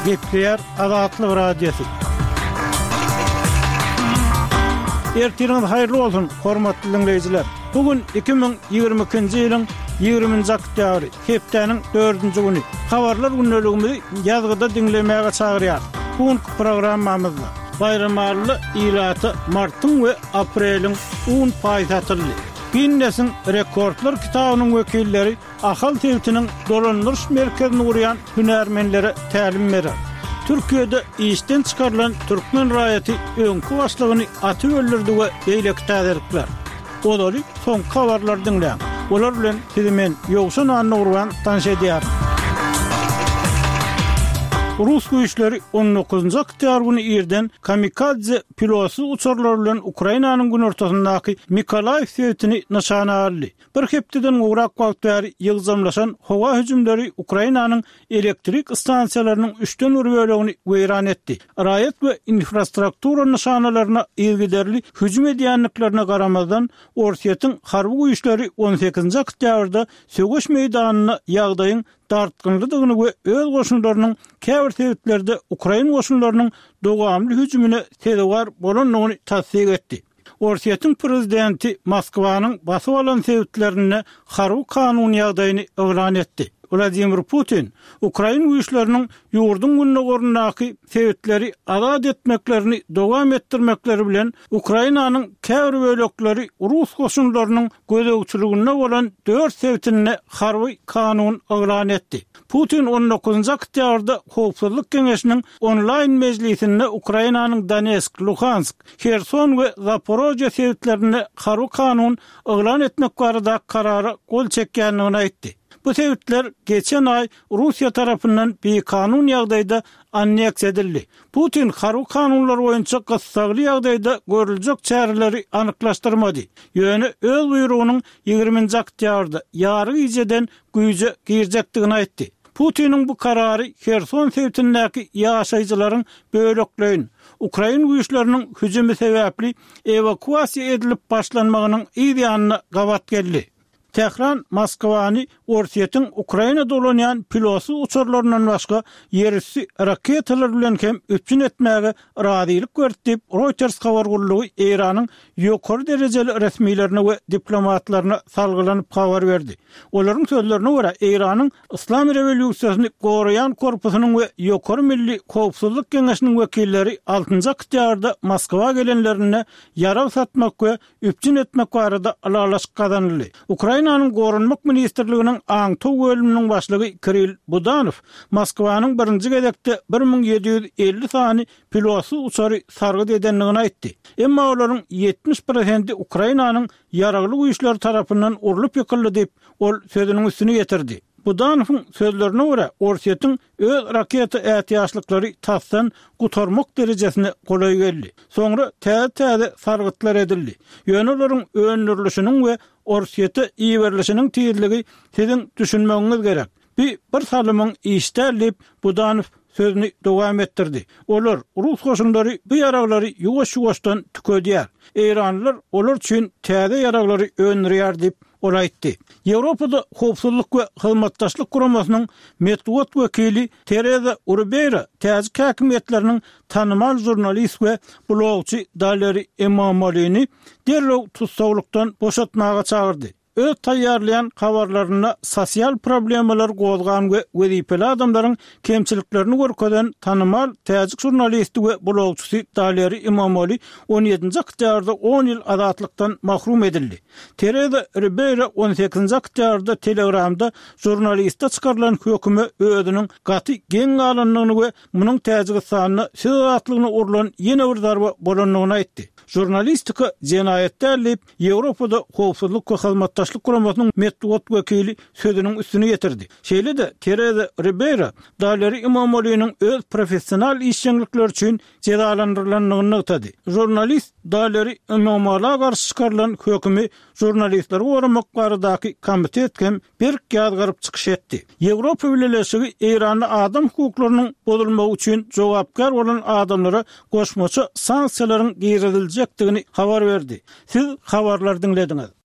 Gepler Azatlyk Radiosu. Ertiriniz hayırlı olsun, hormatly dinleyijiler. Bugün 2022-nji ýylyň 20-nji oktýabry, hepdeň 4-nji güni. Habarlar günneligimizi ýazgyda dinlemäge çagyrýar. Bugünkü programmamyzda bayramarly ýylaty martyň we apreliň 10% atyldy. Guinness'in rekordlar kitabynyň wekilleri ahal tewtiniň dolanlyş merkezini gurýan hünärmenlere tälim berer. Türkiýede işten çıkarılan Türkmen raýaty öňkü başlygyny atyp öldürdi we beýleki täzirikler. Olary son habarlar dinleýän. Olar bilen men ýogşan anny tanış edýär. Rus güýçleri 19-njy oktýabr güni ýerden kamikadze pilotsy uçurlar bilen Ukrainanyň gün ortasyndaky Mikolaýew şeýtini nişana aldy. Bir hepdeden uğrak wagt bäri ýygzamlaşan howa hüjümleri Ukrainanyň elektrik stansiýalarynyň 3-den bir bölegini weýran etdi. Raýat we infrastruktura nişanalaryna ýergiderli hüjüm edýänliklerine garamazdan Orsiýetyň harby güýçleri 18-nji oktýabrda sögüş meýdanyna ýagdaýyň dartgınlydygyny we öz goşunlarynyň käbir sebäplerde Ukraina goşunlarynyň dowamly hüjümine täzewar bolanlygyny tasdik etdi. Orsiýetyň prezidenti Moskwanyň basyp alan sebäplerini harby kanun ýagdaýyny elan etdi. Vladimir Putin, Ukraina güýçleriniň ýurdun gününe gorundaky sebäpleri azad etmeklerini dowam etdirmekleri bilen Ukrainanyň käbir bölekleri Rus goşunlarynyň gözegçiligine bolan 4 sebäpine harby kanun elan etdi. Putin 19-njy oktýabrda Howpsuzlyk Keňeşiniň online mejlisinde Ukrainanyň Donetsk, Luhansk, Kherson we Zaporojye sebäplerine harby kanun elan etmek barada karary gol çekýänligini aýtdy. Bu sebäpler geçen ay Russiýa tarapyndan bir kanun ýagdaýda anneksiýa edildi. Putin harby kanunlar boýunça gysgaly ýagdaýda görüljek çäreleri anyklaşdyrmady. Ýöne öz buýrugynyň 20-nji oktýabrda ýary ýerden güýje girjekdigini aýtdy. Putin'in bu kararı Kherson sebäpindäki ýaşaýjylaryň bölekleýin Ukraina güýçleriniň hüjümi sebäpli evakuasiýa edilip başlanmagynyň ýa-da gabat geldi. Tehran Moskwany Orsiýetyň Ukraina dolanýan pilotsy uçurlaryndan başga ýerüstü raketalar bilen hem öpçün etmäge razylyk berdi. Reuters habar gurulugy Iranyň ýokary derejeli resmiýlerine we diplomatlaryna salgylanyp habar berdi. Olaryň sözlerine görä Iranyň Islam rewolýusiýasyny goraýan korpusynyň we ýokary milli howpsuzlyk keňeşiniň wekilleri 6-njy oktýabrda Moskwa gelenlerine ýarag satmak we öpçün etmek barada alalaşyk kazanyldy. Ukrainanyň gorunmak ministrliginiň Aňtow bölüminiň başlygy Kirill Budanow Moskwanyň 1-nji gedekde 1750 sany pilotsy uçary sargyd edenligini aýtdy. Emma olaryň 70% Ukrainanyň ýaragly güýçler tarapyndan urulyp ýykyldy diýip ol sözüniň üstüne getirdi. Budanowyň sözlerine görä Orsiýetyň öz raketa ähtiýaçlyklary tasdan gutarmak derejesine golay geldi. Soňra täze sargytlar edildi. Ýöne olaryň öňürlüşiniň we Orsiýete iýerlişiniň tiyirligi siziň düşünmegiňiz gerek. Bir salymyň işdälip Budanow sözüni dowam etdirdi. Olar Rus goşunlary bu ýaraglary ýuwaş-ýuwaşdan tükedýär. Eýranlylar olar üçin täze ýaraglary öňürýär diýip olaýtdy. Ýewropada howpsuzlyk we hyzmatdaşlyk guramasynyň medwat wekili Tereza Urbeira täze häkimetleriniň tanymal jurnalist we blogçy Daleri Emamalyny derlew tutsawlykdan boşatmaga çagyrdy. Öz taýýarlayan habarlaryna sosial problemalar gozgan we wezipeli adamlaryň kemçiliklerini görkezden tanymal täze jurnalist we blogçy Daleri Emamaly 17-nji oktýabrda 10 ýyl azatlykdan mahrum edildi. Tereza Ribeira 18-nji oktýabrda Telegramda jurnalistde çykarylan höküme özüniň gaty geň alanlygyny we munyň täze sanyny şeýatlygyny urlan ýene bir darba bolanlygyny aýtdy. Jurnalistika jenaýetdärlip Ýewropada howpsuzlyk we hyzmatdaşlyk guramasynyň medwat wekili sözüniň üstüne getirdi. Şeýle-de Tereza Ribeira Daleri Emamalynyň öz professional işçilikleri üçin cezalandyrylanyny aýtdy. Jurnalist Daleri Emamalyga garşy çykarylan hökümi jurnalistleri goramak baradaky komitet hem bir ýazgaryp çykyş etdi. Ýewropa Birleşigi Iranda adam hukuklarynyň bozulmagy üçin jogapkar bolan adamlara goşmaça sanksiýalaryň giýirilmejekdigini habar berdi. Siz habarlar dinlediňiz.